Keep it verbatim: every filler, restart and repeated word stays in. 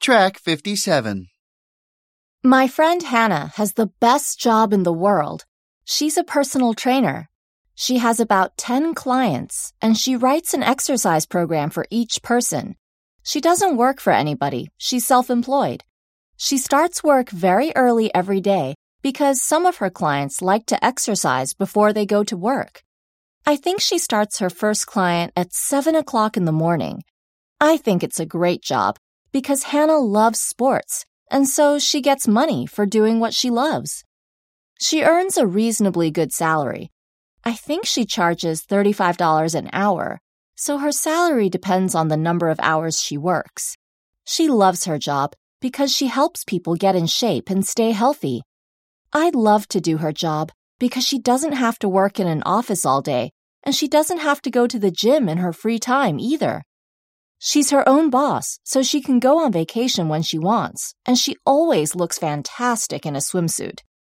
Track fifty-seven. My friend Hannah has the best job in the world. She's a personal trainer. She has about ten clients, and she writes an exercise program for each person. She doesn't work for anybody. She's self-employed. She starts work very early every day because some of her clients like to exercise before they go to work. I think she starts her first client at seven o'clock in the morning. I think it's a great job because Hannah loves sports, and so she gets money for doing what she loves. She earns a reasonably good salary. I think she charges thirty-five dollars an hour, so her salary depends on the number of hours she works. She loves her job because she helps people get in shape and stay healthy. I'd love to do her job because she doesn't have to work in an office all day, and she doesn't have to go to the gym in her free time either. She's her own boss, so she can go on vacation when she wants, and she always looks fantastic in a swimsuit.